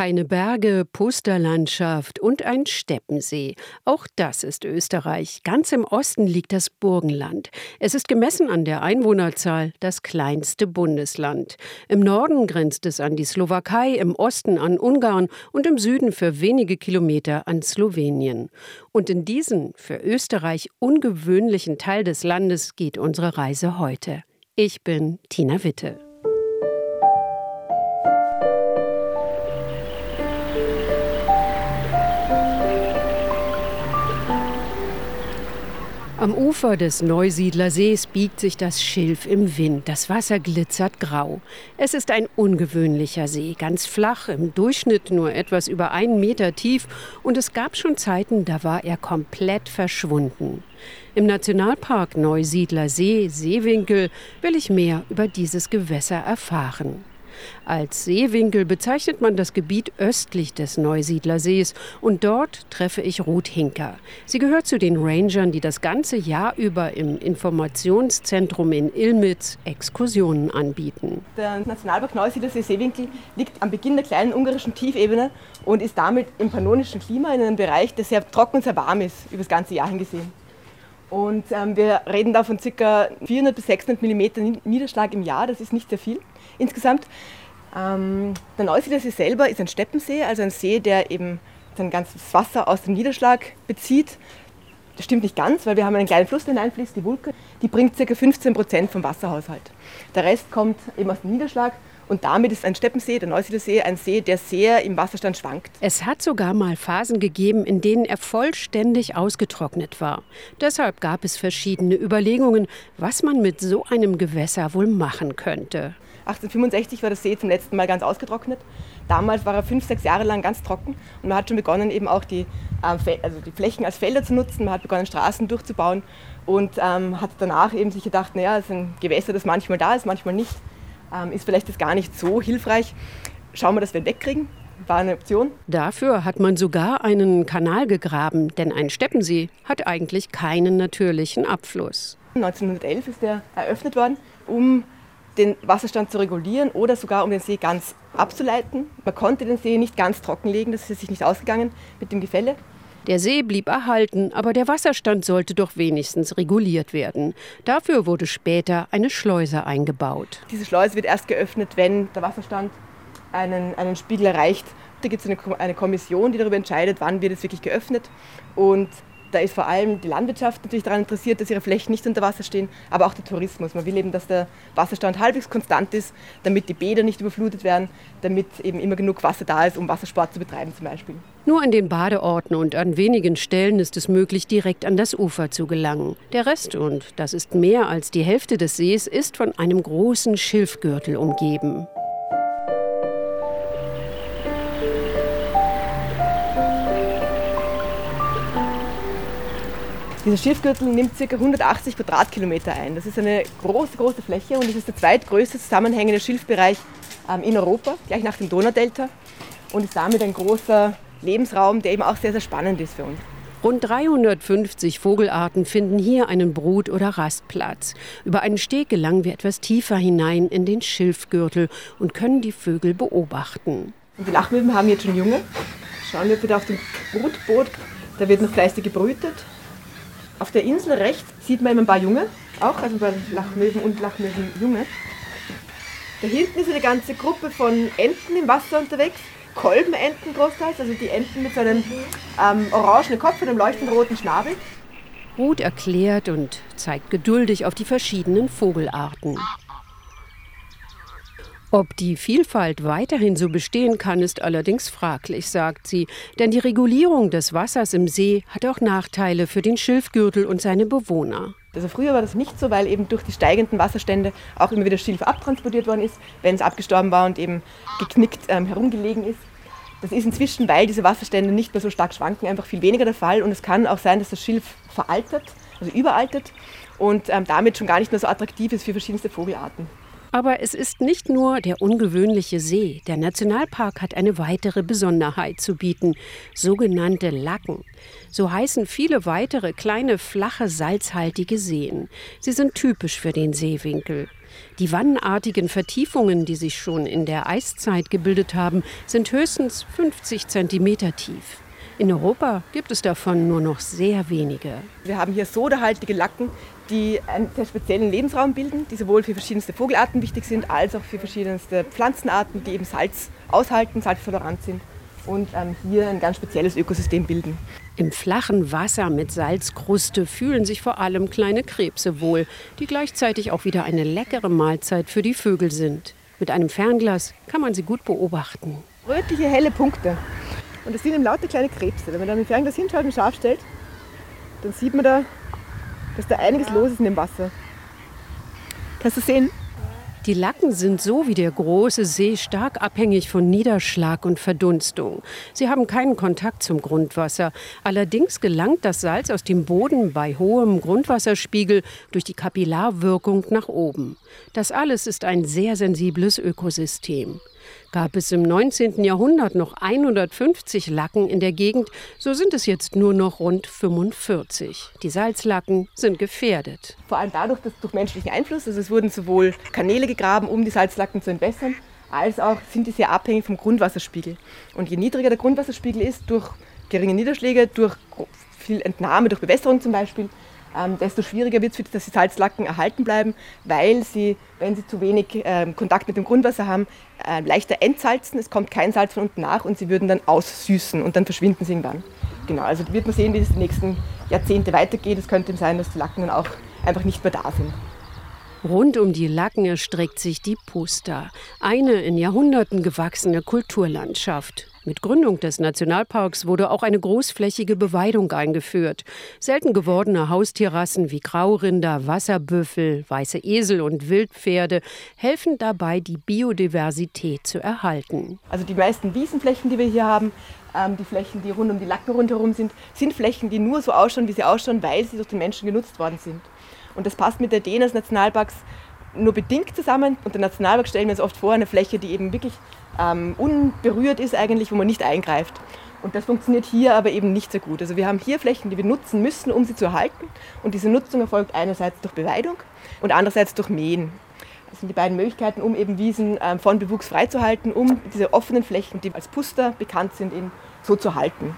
Keine Berge, Pusterlandschaft und ein Steppensee. Auch das ist Österreich. Ganz im Osten liegt das Burgenland. Es ist gemessen an der Einwohnerzahl das kleinste Bundesland. Im Norden grenzt es an die Slowakei, im Osten an Ungarn und im Süden für wenige Kilometer an Slowenien. Und in diesen für Österreich ungewöhnlichen Teil des Landes geht unsere Reise heute. Ich bin Tina Witte. Am Ufer des Neusiedler Sees biegt sich das Schilf im Wind. Das Wasser glitzert grau. Es ist ein ungewöhnlicher See, ganz flach, im Durchschnitt nur etwas über 1 Meter tief. Und es gab schon Zeiten, da war er komplett verschwunden. Im Nationalpark Neusiedler See, Seewinkel, will ich mehr über dieses Gewässer erfahren. Als Seewinkel bezeichnet man das Gebiet östlich des Neusiedler Sees und dort treffe ich Ruth Hinker. Sie gehört zu den Rangern, die das ganze Jahr über im Informationszentrum in Ilmitz Exkursionen anbieten. Der Nationalpark Neusiedler See Seewinkel liegt am Beginn der kleinen ungarischen Tiefebene und ist damit im pannonischen Klima in einem Bereich, der sehr trocken und sehr warm ist, über das ganze Jahr hingesehen. Und wir reden da von ca. 400 bis 600 mm Niederschlag im Jahr, das ist nicht sehr viel insgesamt. Der Neusiedler See selber ist ein Steppensee, also ein See, der eben sein ganzes Wasser aus dem Niederschlag bezieht. Das stimmt nicht ganz, weil wir haben einen kleinen Fluss, der hineinfließt, die Wulke, die bringt ca. 15% vom Wasserhaushalt. Der Rest kommt eben aus dem Niederschlag. Und damit ist ein Steppensee, der Neusiedler See, ein See, der sehr im Wasserstand schwankt. Es hat sogar mal Phasen gegeben, in denen er vollständig ausgetrocknet war. Deshalb gab es verschiedene Überlegungen, was man mit so einem Gewässer wohl machen könnte. 1865 war der See zum letzten Mal ganz ausgetrocknet. Damals war er 5-6 Jahre lang ganz trocken. Und man hat schon begonnen, eben auch die Flächen als Felder zu nutzen. Man hat begonnen, Straßen durchzubauen und hat danach eben sich gedacht, naja, es ist ein Gewässer, das manchmal da ist, manchmal nicht. Ist vielleicht das gar nicht so hilfreich. Schauen wir, dass wir ihn wegkriegen. War eine Option. Dafür hat man sogar einen Kanal gegraben, denn ein Steppensee hat eigentlich keinen natürlichen Abfluss. 1911 ist der eröffnet worden, um den Wasserstand zu regulieren oder sogar um den See ganz abzuleiten. Man konnte den See nicht ganz trockenlegen, das ist sich nicht ausgegangen mit dem Gefälle. Der See blieb erhalten, aber der Wasserstand sollte doch wenigstens reguliert werden. Dafür wurde später eine Schleuse eingebaut. Diese Schleuse wird erst geöffnet, wenn der Wasserstand einen Spiegel erreicht. Da gibt es eine Kommission, die darüber entscheidet, wann wird es wirklich geöffnet. Und da ist vor allem die Landwirtschaft natürlich daran interessiert, dass ihre Flächen nicht unter Wasser stehen, aber auch der Tourismus. Man will eben, dass der Wasserstand halbwegs konstant ist, damit die Bäder nicht überflutet werden, damit eben immer genug Wasser da ist, um Wassersport zu betreiben zum Beispiel. Nur in den Badeorten und an wenigen Stellen ist es möglich, direkt an das Ufer zu gelangen. Der Rest, und das ist mehr als die Hälfte des Sees, ist von einem großen Schilfgürtel umgeben. Dieser Schilfgürtel nimmt ca. 180 Quadratkilometer ein. Das ist eine große, große Fläche und es ist der zweitgrößte zusammenhängende Schilfbereich in Europa, gleich nach dem Donaudelta, und ist damit ein großer Lebensraum, der eben auch sehr, sehr spannend ist für uns. Rund 350 Vogelarten finden hier einen Brut- oder Rastplatz. Über einen Steg gelangen wir etwas tiefer hinein in den Schilfgürtel und können die Vögel beobachten. Und die Lachmilben haben jetzt schon Junge. Schauen wir bitte auf dem Brutboot, da wird noch fleißig gebrütet. Auf der Insel rechts sieht man eben ein paar Junge, auch, also bei Lachmilben und Lachmilbenjunge. Da hinten ist eine ganze Gruppe von Enten im Wasser unterwegs, Kolbenenten großteils, also die Enten mit so einem orangenen Kopf und einem leuchtend roten Schnabel. Ruth erklärt und zeigt geduldig auf die verschiedenen Vogelarten. Ob die Vielfalt weiterhin so bestehen kann, ist allerdings fraglich, sagt sie. Denn die Regulierung des Wassers im See hat auch Nachteile für den Schilfgürtel und seine Bewohner. Also früher war das nicht so, weil eben durch die steigenden Wasserstände auch immer wieder Schilf abtransportiert worden ist, wenn es abgestorben war und eben geknickt herumgelegen ist. Das ist inzwischen, weil diese Wasserstände nicht mehr so stark schwanken, einfach viel weniger der Fall. Und es kann auch sein, dass das Schilf veraltet, also überaltet und damit schon gar nicht mehr so attraktiv ist für verschiedenste Vogelarten. Aber es ist nicht nur der ungewöhnliche See. Der Nationalpark hat eine weitere Besonderheit zu bieten, sogenannte Lacken. So heißen viele weitere kleine, flache, salzhaltige Seen. Sie sind typisch für den Seewinkel. Die wannenartigen Vertiefungen, die sich schon in der Eiszeit gebildet haben, sind höchstens 50 Zentimeter tief. In Europa gibt es davon nur noch sehr wenige. Wir haben hier sodahaltige Lacken, die einen sehr speziellen Lebensraum bilden, die sowohl für verschiedenste Vogelarten wichtig sind, als auch für verschiedenste Pflanzenarten, die eben Salz aushalten, salztolerant sind und hier ein ganz spezielles Ökosystem bilden. Im flachen Wasser mit Salzkruste fühlen sich vor allem kleine Krebse wohl, die gleichzeitig auch wieder eine leckere Mahlzeit für die Vögel sind. Mit einem Fernglas kann man sie gut beobachten. Rötliche, helle Punkte. Und das sind eben lauter kleine Krebse. Wenn man da mit dem Fernglas hinschaut und scharf stellt, dann sieht man da, dass da einiges los ist in dem Wasser. Kannst du sehen? Die Lacken sind so wie der große See stark abhängig von Niederschlag und Verdunstung. Sie haben keinen Kontakt zum Grundwasser. Allerdings gelangt das Salz aus dem Boden bei hohem Grundwasserspiegel durch die Kapillarwirkung nach oben. Das alles ist ein sehr sensibles Ökosystem. Gab es im 19. Jahrhundert noch 150 Lacken in der Gegend, so sind es jetzt nur noch rund 45. Die Salzlacken sind gefährdet. Vor allem dadurch, dass durch menschlichen Einfluss, also es wurden sowohl Kanäle gegraben, um die Salzlacken zu entwässern, als auch sind die sehr abhängig vom Grundwasserspiegel. Und je niedriger der Grundwasserspiegel ist, durch geringe Niederschläge, durch viel Entnahme, durch Bewässerung zum Beispiel, desto schwieriger wird es, dass die Salzlacken erhalten bleiben, weil sie, wenn sie zu wenig Kontakt mit dem Grundwasser haben, leichter entsalzen. Es kommt kein Salz von unten nach und sie würden dann aussüßen und dann verschwinden sie irgendwann. Genau, also wird man sehen, wie es die nächsten Jahrzehnte weitergeht. Es könnte sein, dass die Lacken dann auch einfach nicht mehr da sind. Rund um die Lacken erstreckt sich die Pusta, eine in Jahrhunderten gewachsene Kulturlandschaft. Mit Gründung des Nationalparks wurde auch eine großflächige Beweidung eingeführt. Selten gewordene Haustierrassen wie Graurinder, Wasserbüffel, weiße Esel und Wildpferde helfen dabei, die Biodiversität zu erhalten. Also die meisten Wiesenflächen, die wir hier haben, die Flächen, die rund um die Lacken rundherum sind Flächen, die nur so ausschauen, wie sie ausschauen, weil sie durch den Menschen genutzt worden sind. Und das passt mit der Idee des Nationalparks nur bedingt zusammen. Und der Nationalpark stellen wir uns oft vor, eine Fläche, die eben wirklich unberührt ist eigentlich, wo man nicht eingreift. Und das funktioniert hier aber eben nicht sehr gut. Also wir haben hier Flächen, die wir nutzen müssen, um sie zu erhalten. Und diese Nutzung erfolgt einerseits durch Beweidung und andererseits durch Mähen. Das sind die beiden Möglichkeiten, um eben Wiesen von Bewuchs freizuhalten, um diese offenen Flächen, die als Pusta bekannt sind, eben so zu halten.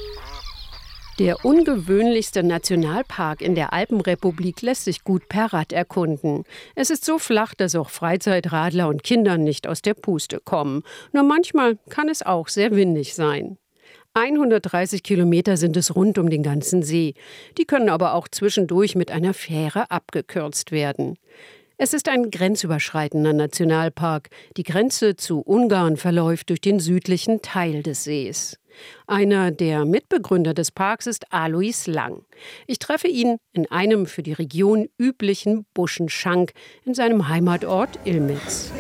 Der ungewöhnlichste Nationalpark in der Alpenrepublik lässt sich gut per Rad erkunden. Es ist so flach, dass auch Freizeitradler und Kinder nicht aus der Puste kommen. Nur manchmal kann es auch sehr windig sein. 130 Kilometer sind es rund um den ganzen See. Die können aber auch zwischendurch mit einer Fähre abgekürzt werden. Es ist ein grenzüberschreitender Nationalpark. Die Grenze zu Ungarn verläuft durch den südlichen Teil des Sees. Einer der Mitbegründer des Parks ist Alois Lang. Ich treffe ihn in einem für die Region üblichen Buschenschank in seinem Heimatort Ilmitz.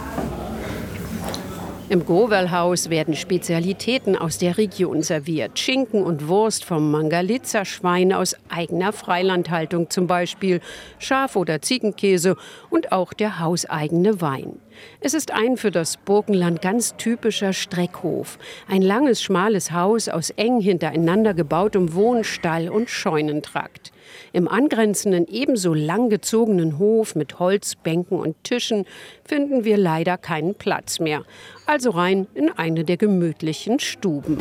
Im Gowerlhaus werden Spezialitäten aus der Region serviert. Schinken und Wurst vom Mangalitza-Schwein aus eigener Freilandhaltung zum Beispiel, Schaf- oder Ziegenkäse und auch der hauseigene Wein. Es ist ein für das Burgenland ganz typischer Streckhof. Ein langes, schmales Haus aus eng hintereinander gebautem Wohn-, Stall- und Scheunentrakt. Im angrenzenden, ebenso langgezogenen Hof mit Holzbänken und Tischen finden wir leider keinen Platz mehr. Also rein in eine der gemütlichen Stuben.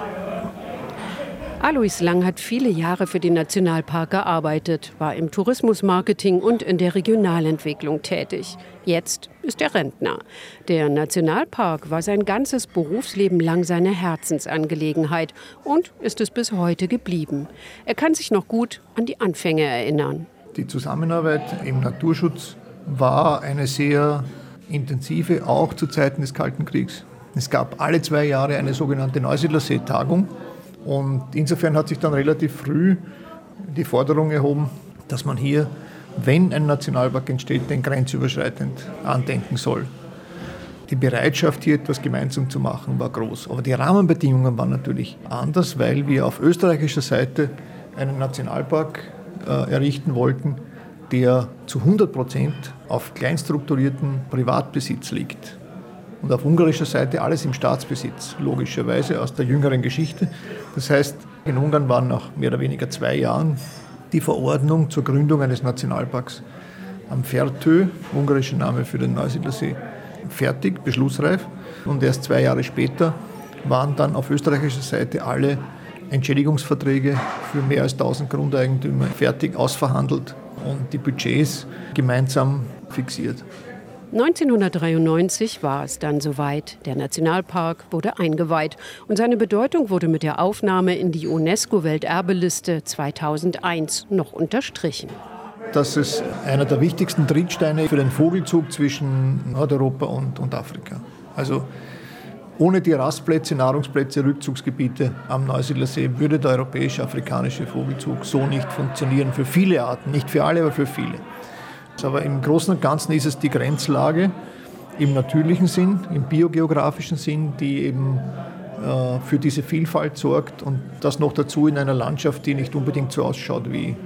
Alois Lang hat viele Jahre für den Nationalpark gearbeitet, war im Tourismusmarketing und in der Regionalentwicklung tätig. Jetzt ist er Rentner. Der Nationalpark war sein ganzes Berufsleben lang seine Herzensangelegenheit und ist es bis heute geblieben. Er kann sich noch gut an die Anfänge erinnern. Die Zusammenarbeit im Naturschutz war eine sehr intensive, auch zu Zeiten des Kalten Kriegs. Es gab alle 2 Jahre eine sogenannte Neusiedlersee-Tagung. Und insofern hat sich dann relativ früh die Forderung erhoben, dass man hier, wenn ein Nationalpark entsteht, den grenzüberschreitend andenken soll. Die Bereitschaft, hier etwas gemeinsam zu machen, war groß. Aber die Rahmenbedingungen waren natürlich anders, weil wir auf österreichischer Seite einen Nationalpark errichten wollten, der zu 100% auf kleinstrukturierten Privatbesitz liegt. Und auf ungarischer Seite alles im Staatsbesitz, logischerweise aus der jüngeren Geschichte. Das heißt, in Ungarn waren nach mehr oder weniger 2 Jahren die Verordnung zur Gründung eines Nationalparks am Fertő, ungarischer Name für den Neusiedlersee, fertig, beschlussreif. Und erst 2 Jahre später waren dann auf österreichischer Seite alle Entschädigungsverträge für mehr als 1000 Grundeigentümer fertig ausverhandelt und die Budgets gemeinsam fixiert. 1993 war es dann soweit. Der Nationalpark wurde eingeweiht und seine Bedeutung wurde mit der Aufnahme in die UNESCO-Welterbeliste 2001 noch unterstrichen. Das ist einer der wichtigsten Trittsteine für den Vogelzug zwischen Nordeuropa und Afrika. Also ohne die Rastplätze, Nahrungsplätze, Rückzugsgebiete am Neusiedlersee würde der europäisch-afrikanische Vogelzug so nicht funktionieren. Für viele Arten, nicht für alle, aber für viele. Aber im Großen und Ganzen ist es die Grenzlage im natürlichen Sinn, im biogeografischen Sinn, die eben für diese Vielfalt sorgt und das noch dazu in einer Landschaft, die nicht unbedingt so ausschaut wie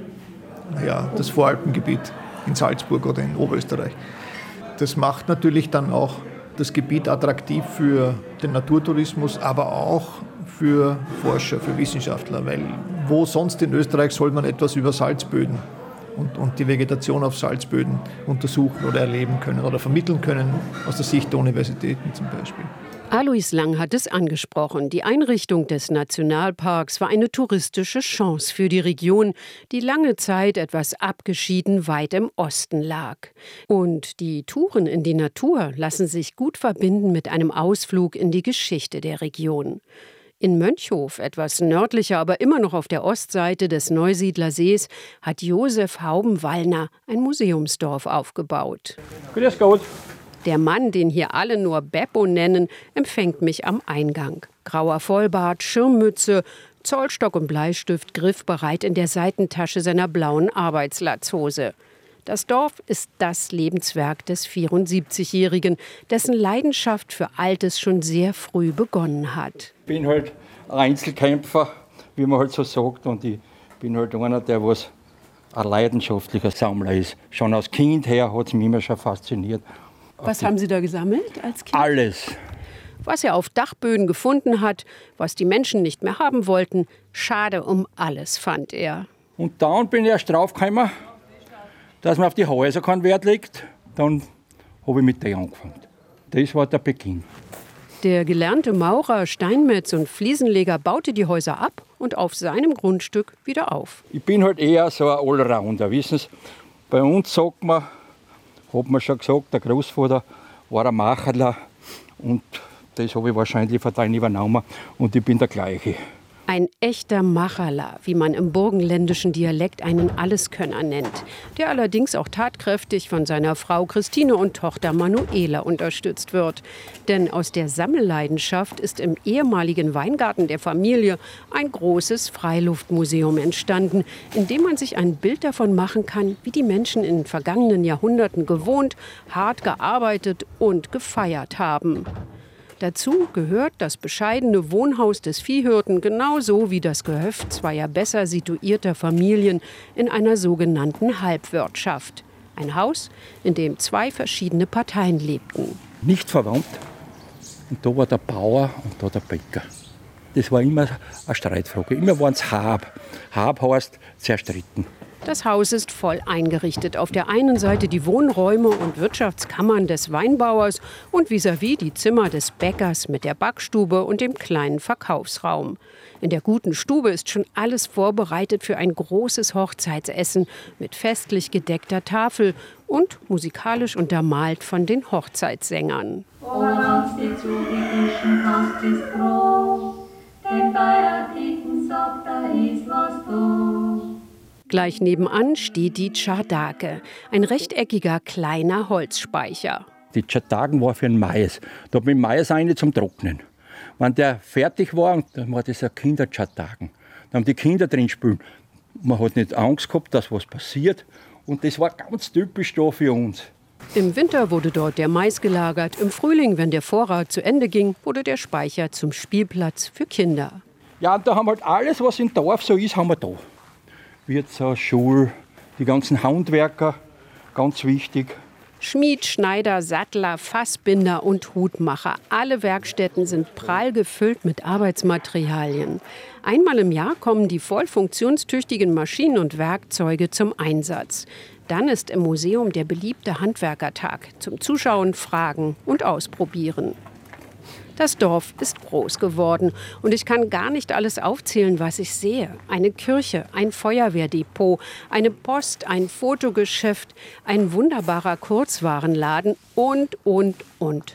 das Voralpengebiet in Salzburg oder in Oberösterreich. Das macht natürlich dann auch das Gebiet attraktiv für den Naturtourismus, aber auch für Forscher, für Wissenschaftler, weil wo sonst in Österreich soll man etwas über Salzböden und die Vegetation auf Salzböden untersuchen oder erleben können oder vermitteln können, aus der Sicht der Universitäten zum Beispiel. Alois Lang hat es angesprochen. Die Einrichtung des Nationalparks war eine touristische Chance für die Region, die lange Zeit etwas abgeschieden weit im Osten lag. Und die Touren in die Natur lassen sich gut verbinden mit einem Ausflug in die Geschichte der Region. In Mönchhof, etwas nördlicher, aber immer noch auf der Ostseite des Neusiedlersees, hat Josef Hauben-Wallner ein Museumsdorf aufgebaut. Grüß Gott. Der Mann, den hier alle nur Beppo nennen, empfängt mich am Eingang. Grauer Vollbart, Schirmmütze, Zollstock und Bleistift griffbereit in der Seitentasche seiner blauen Arbeitslatzhose. Das Dorf ist das Lebenswerk des 74-Jährigen, dessen Leidenschaft für Altes schon sehr früh begonnen hat. Ich bin halt ein Einzelkämpfer, wie man halt so sagt. Und ich bin halt einer, der was ein leidenschaftlicher Sammler ist. Schon als Kind her hat es mich immer schon fasziniert. Was haben Sie da gesammelt als Kind? Alles. Was er auf Dachböden gefunden hat, was die Menschen nicht mehr haben wollten, schade um alles, fand er. Und dann bin ich erst draufgekommen, dass man auf die Häuser keinen Wert legt. Dann habe ich mit dem angefangen. Das war der Beginn. Der gelernte Maurer, Steinmetz und Fliesenleger baute die Häuser ab und auf seinem Grundstück wieder auf. Ich bin halt eher so ein Allrounder, wissen Sie. Bei uns sagt man, hat man schon gesagt, der Großvater war ein Macherler und das habe ich wahrscheinlich von denen übernommen und ich bin der gleiche. Ein echter Macherler, wie man im burgenländischen Dialekt einen Alleskönner nennt, der allerdings auch tatkräftig von seiner Frau Christine und Tochter Manuela unterstützt wird. Denn aus der Sammelleidenschaft ist im ehemaligen Weingarten der Familie ein großes Freiluftmuseum entstanden, in dem man sich ein Bild davon machen kann, wie die Menschen in den vergangenen Jahrhunderten gewohnt, hart gearbeitet und gefeiert haben. Dazu gehört das bescheidene Wohnhaus des Viehhirten genauso wie das Gehöft zweier besser situierter Familien in einer sogenannten Halbwirtschaft. Ein Haus, in dem 2 verschiedene Parteien lebten. Nicht verwandt. Und da war der Bauer und da der Bäcker. Das war immer eine Streitfrage. Immer waren es Hab. Hab heißt zerstritten. Das Haus ist voll eingerichtet. Auf der einen Seite die Wohnräume und Wirtschaftskammern des Weinbauers und vis-à-vis die Zimmer des Bäckers mit der Backstube und dem kleinen Verkaufsraum. In der guten Stube ist schon alles vorbereitet für ein großes Hochzeitsessen mit festlich gedeckter Tafel und musikalisch untermalt von den Hochzeitssängern. Gleich nebenan steht die Tschardake, ein rechteckiger kleiner Holzspeicher. Die Tschardaken war für den Mais. Da hat man den Mais rein zum Trocknen. Wenn der fertig war, dann war das ein Kindertschardaken. Da haben die Kinder drin gespielt. Man hat nicht Angst gehabt, dass was passiert. Und das war ganz typisch da für uns. Im Winter wurde dort der Mais gelagert. Im Frühling, wenn der Vorrat zu Ende ging, wurde der Speicher zum Spielplatz für Kinder. Ja, und da haben wir halt alles, was im Dorf so ist, haben wir da. Wirtshaus, Schule, die ganzen Handwerker, ganz wichtig. Schmied, Schneider, Sattler, Fassbinder und Hutmacher. Alle Werkstätten sind prall gefüllt mit Arbeitsmaterialien. Einmal im Jahr kommen die voll funktionstüchtigen Maschinen und Werkzeuge zum Einsatz. Dann ist im Museum der beliebte Handwerkertag zum Zuschauen, Fragen und Ausprobieren. Das Dorf ist groß geworden und ich kann gar nicht alles aufzählen, was ich sehe. Eine Kirche, ein Feuerwehrdepot, eine Post, ein Fotogeschäft, ein wunderbarer Kurzwarenladen und. Und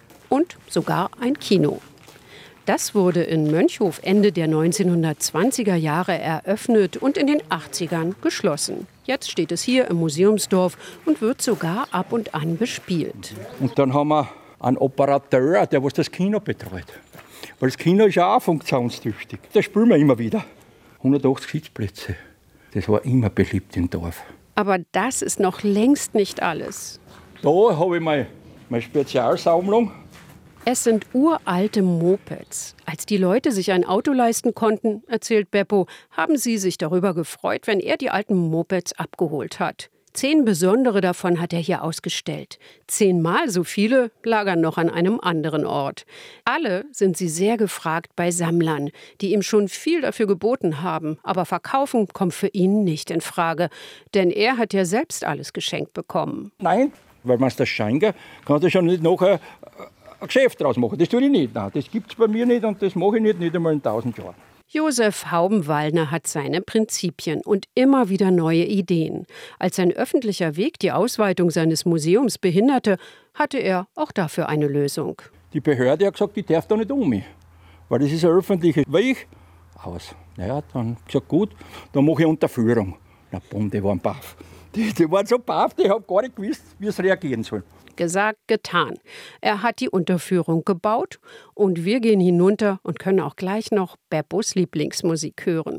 sogar ein Kino. Das wurde in Mönchhof Ende der 1920er Jahre eröffnet und in den 80ern geschlossen. Jetzt steht es hier im Museumsdorf und wird sogar ab und an bespielt. Und dann haben wir einen Operateur, der das Kino betreut. Weil das Kino ist ja auch funktionstüchtig. Da spielen wir immer wieder. 180 Sitzplätze. Das war immer beliebt im Dorf. Aber das ist noch längst nicht alles. Da habe ich meine Spezialsammlung. Es sind uralte Mopeds. Als die Leute sich ein Auto leisten konnten, erzählt Beppo, haben sie sich darüber gefreut, wenn er die alten Mopeds abgeholt hat. 10 besondere davon hat er hier ausgestellt. 10-mal so viele lagern noch an einem anderen Ort. Alle sind sie sehr gefragt bei Sammlern, die ihm schon viel dafür geboten haben. Aber verkaufen kommt für ihn nicht in Frage. Denn er hat ja selbst alles geschenkt bekommen. Nein, weil man es das schenken kann, das schon nicht nachher ein Geschäft draus machen. Das tue ich nicht. Nein, das gibt es bei mir nicht und das mache ich nicht einmal in 1000 Jahren. Josef Haubenwallner hat seine Prinzipien und immer wieder neue Ideen. Als ein öffentlicher Weg die Ausweitung seines Museums behinderte, hatte er auch dafür eine Lösung. Die Behörde hat gesagt, ich darf da nicht mich, weil das ist ein öffentlicher Weg. Aus. Naja, dann gesagt, gut, dann mache ich Unterführung. Na bumm, die waren baff. Die waren so baff, die haben gar nicht gewusst, wie es reagieren soll. Gesagt, getan. Er hat die Unterführung gebaut und wir gehen hinunter und können auch gleich noch Beppos Lieblingsmusik hören.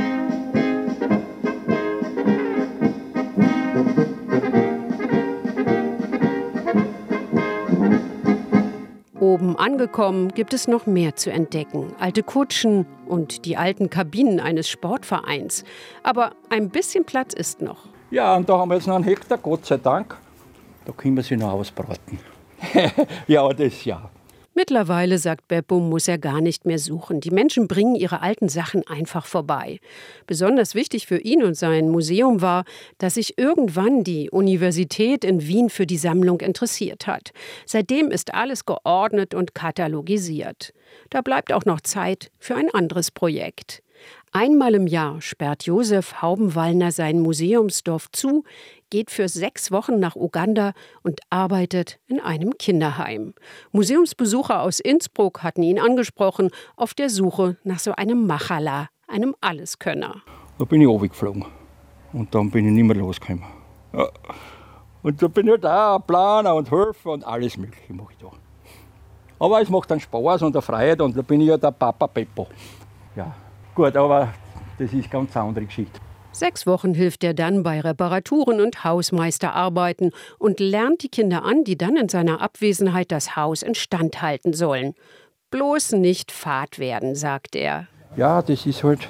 Oben angekommen gibt es noch mehr zu entdecken. Alte Kutschen und die alten Kabinen eines Sportvereins. Aber ein bisschen Platz ist noch. Ja, und da haben wir jetzt noch einen Hektar, Gott sei Dank. Da können wir sie noch ausbraten. Ja, das ja. Mittlerweile, sagt Beppo, muss er gar nicht mehr suchen. Die Menschen bringen ihre alten Sachen einfach vorbei. Besonders wichtig für ihn und sein Museum war, dass sich irgendwann die Universität in Wien für die Sammlung interessiert hat. Seitdem ist alles geordnet und katalogisiert. Da bleibt auch noch Zeit für ein anderes Projekt. Einmal im Jahr sperrt Josef Haubenwallner sein Museumsdorf zu, geht für 6 Wochen nach Uganda und arbeitet in einem Kinderheim. Museumsbesucher aus Innsbruck hatten ihn angesprochen, auf der Suche nach so einem Machala, einem Alleskönner. Da bin ich runtergeflogen und dann bin ich nicht mehr losgekommen. Ja. Und da bin ich da, Planer und Helfer und alles Mögliche mache ich da. Aber es macht dann Spaß und eine Freude und da bin ich ja der Papa Beppo. Ja. Gut, aber das ist ganz eine andere Geschichte. 6 Wochen hilft er dann bei Reparaturen und Hausmeisterarbeiten und lernt die Kinder an, die dann in seiner Abwesenheit das Haus instand halten sollen. Bloß nicht fad werden, sagt er. Ja, das ist halt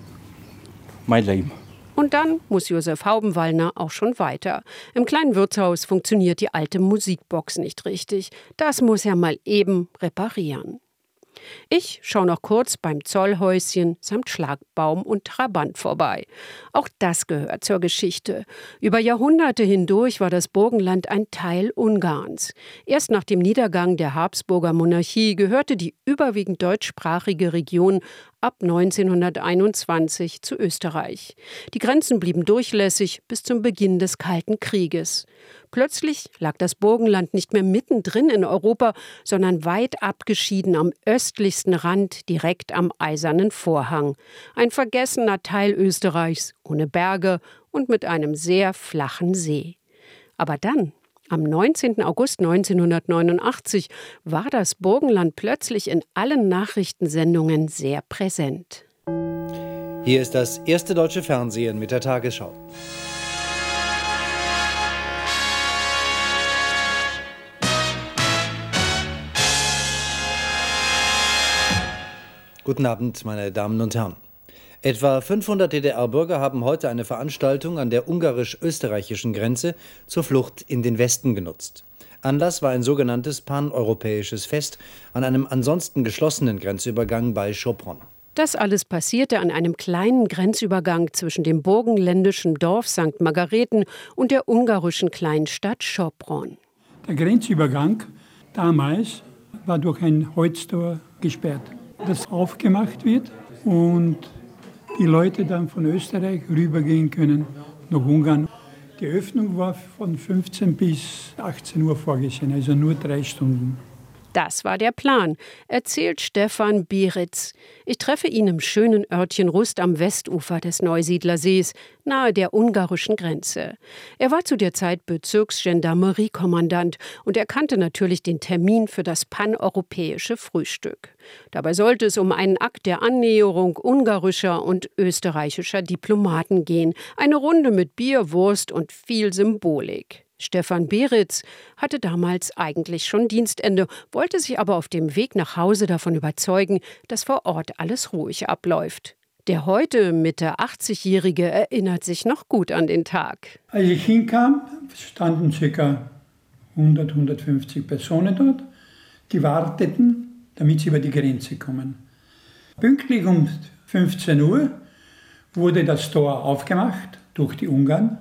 mein Leben. Und dann muss Josef Haubenwallner auch schon weiter. Im kleinen Wirtshaus funktioniert die alte Musikbox nicht richtig. Das muss er mal eben reparieren. Ich schaue noch kurz beim Zollhäuschen samt Schlagbaum und Trabant vorbei. Auch das gehört zur Geschichte. Über Jahrhunderte hindurch war das Burgenland ein Teil Ungarns. Erst nach dem Niedergang der Habsburger Monarchie gehörte die überwiegend deutschsprachige Region ab 1921 zu Österreich. Die Grenzen blieben durchlässig bis zum Beginn des Kalten Krieges. Plötzlich lag das Burgenland nicht mehr mittendrin in Europa, sondern weit abgeschieden am östlichsten Rand, direkt am Eisernen Vorhang. Ein vergessener Teil Österreichs, ohne Berge und mit einem sehr flachen See. Aber dann, am 19. August 1989, war das Burgenland plötzlich in allen Nachrichtensendungen sehr präsent. Hier ist das erste deutsche Fernsehen mit der Tagesschau. Guten Abend, meine Damen und Herren. Etwa 500 DDR-Bürger haben heute eine Veranstaltung an der ungarisch-österreichischen Grenze zur Flucht in den Westen genutzt. Anlass war ein sogenanntes paneuropäisches Fest an einem ansonsten geschlossenen Grenzübergang bei Sopron. Das alles passierte an einem kleinen Grenzübergang zwischen dem burgenländischen Dorf St. Margareten und der ungarischen Kleinstadt Sopron. Der Grenzübergang damals war durch ein Holztor gesperrt, das aufgemacht wird und die Leute dann von Österreich rübergehen können nach Ungarn. Die Öffnung war von 15 bis 18 Uhr vorgesehen, also nur 3 Stunden. Das war der Plan, erzählt Stefan Bieritz. Ich treffe ihn im schönen Örtchen Rust am Westufer des Neusiedlersees, nahe der ungarischen Grenze. Er war zu der Zeit Bezirksgendarmeriekommandant und er kannte natürlich den Termin für das paneuropäische Frühstück. Dabei sollte es um einen Akt der Annäherung ungarischer und österreichischer Diplomaten gehen. Eine Runde mit Bier, Wurst und viel Symbolik. Stefan Bieritz hatte damals eigentlich schon Dienstende, wollte sich aber auf dem Weg nach Hause davon überzeugen, dass vor Ort alles ruhig abläuft. Der heute Mitte 80-Jährige erinnert sich noch gut an den Tag. Als ich hinkam, standen ca. 150 Personen dort, die warteten, damit sie über die Grenze kommen. Pünktlich um 15 Uhr wurde das Tor aufgemacht durch die Ungarn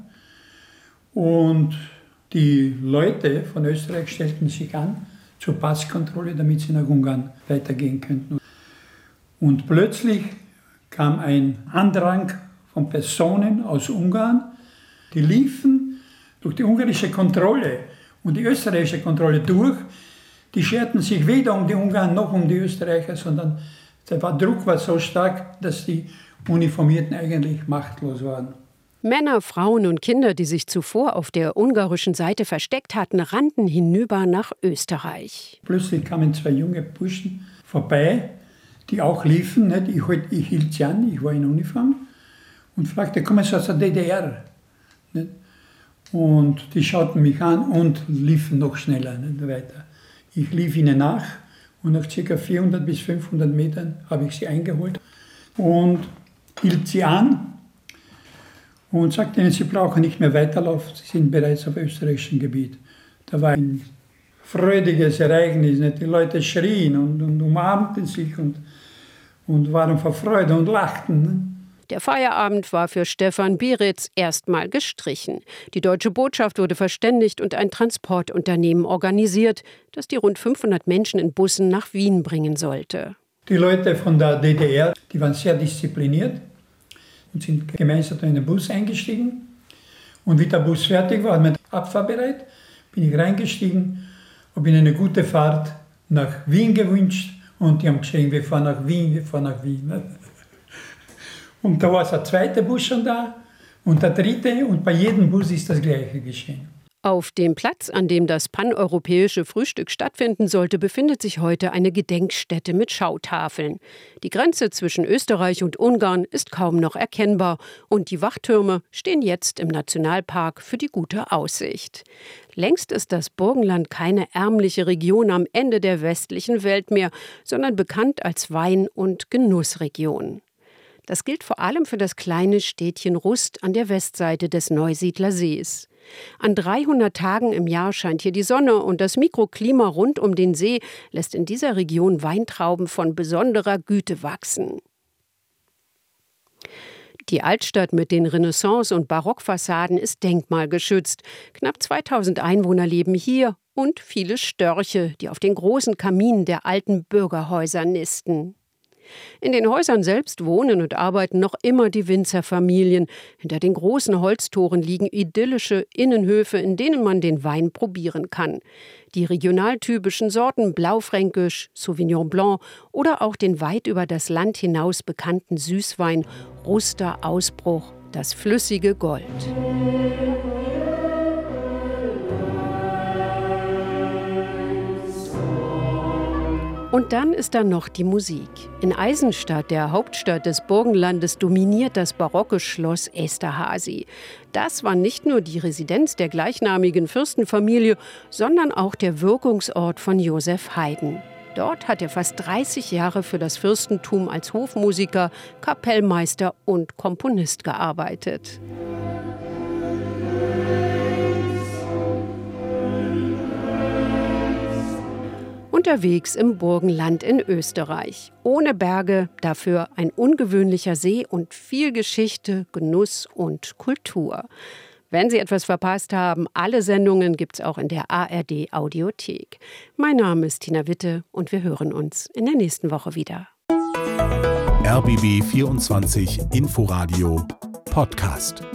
und die Leute von Österreich stellten sich an zur Passkontrolle, damit sie nach Ungarn weitergehen könnten. Und plötzlich kam ein Andrang von Personen aus Ungarn, die liefen durch die ungarische Kontrolle und die österreichische Kontrolle durch. Die scherten sich weder um die Ungarn noch um die Österreicher, sondern der Druck war so stark, dass die Uniformierten eigentlich machtlos waren. Männer, Frauen und Kinder, die sich zuvor auf der ungarischen Seite versteckt hatten, rannten hinüber nach Österreich. Plötzlich kamen 2 junge Burschen vorbei, die auch liefen. Nicht? Ich hielt sie an, ich war in Uniform und fragte, kommen Sie aus der DDR? Nicht? Und die schauten mich an und liefen noch schneller nicht? Weiter. Ich lief ihnen nach und nach ca. 400 bis 500 Metern habe ich sie eingeholt und hielt sie an. Und sagte ihnen, sie brauchen nicht mehr weiterlaufen, sie sind bereits auf österreichischem Gebiet. Da war ein freudiges Ereignis, nicht? Die Leute schrien und umarmten sich und waren vor Freude und lachten. Nicht? Der Feierabend war für Stefan Bieritz erstmal gestrichen. Die deutsche Botschaft wurde verständigt und ein Transportunternehmen organisiert, das die rund 500 Menschen in Bussen nach Wien bringen sollte. Die Leute von der DDR, die waren sehr diszipliniert und sind gemeinsam in den Bus eingestiegen. Und wie der Bus fertig war, mit Abfahrt bereit, bin ich reingestiegen, habe ihnen eine gute Fahrt nach Wien gewünscht und die haben geschrien, wir fahren nach Wien, wir fahren nach Wien. Und da war der 2. Bus schon da und der 3. und bei jedem Bus ist das Gleiche geschehen. Auf dem Platz, an dem das paneuropäische Frühstück stattfinden sollte, befindet sich heute eine Gedenkstätte mit Schautafeln. Die Grenze zwischen Österreich und Ungarn ist kaum noch erkennbar und die Wachtürme stehen jetzt im Nationalpark für die gute Aussicht. Längst ist das Burgenland keine ärmliche Region am Ende der westlichen Welt mehr, sondern bekannt als Wein- und Genussregion. Das gilt vor allem für das kleine Städtchen Rust an der Westseite des Neusiedlersees. An 300 Tagen im Jahr scheint hier die Sonne und das Mikroklima rund um den See lässt in dieser Region Weintrauben von besonderer Güte wachsen. Die Altstadt mit den Renaissance- und Barockfassaden ist denkmalgeschützt. Knapp 2000 Einwohner leben hier und viele Störche, die auf den großen Kaminen der alten Bürgerhäuser nisten. In den Häusern selbst wohnen und arbeiten noch immer die Winzerfamilien. Hinter den großen Holztoren liegen idyllische Innenhöfe, in denen man den Wein probieren kann. Die regionaltypischen Sorten Blaufränkisch, Sauvignon Blanc oder auch den weit über das Land hinaus bekannten Süßwein Ruster Ausbruch, das flüssige Gold. Und dann ist da noch die Musik. In Eisenstadt, der Hauptstadt des Burgenlandes, dominiert das barocke Schloss Esterházy. Das war nicht nur die Residenz der gleichnamigen Fürstenfamilie, sondern auch der Wirkungsort von Joseph Haydn. Dort hat er fast 30 Jahre für das Fürstentum als Hofmusiker, Kapellmeister und Komponist gearbeitet. Unterwegs im Burgenland in Österreich. Ohne Berge, dafür ein ungewöhnlicher See und viel Geschichte, Genuss und Kultur. Wenn Sie etwas verpasst haben, alle Sendungen gibt's auch in der ARD Audiothek. Mein Name ist Tina Witte und wir hören uns in der nächsten Woche wieder. RBB 24 Inforadio Podcast.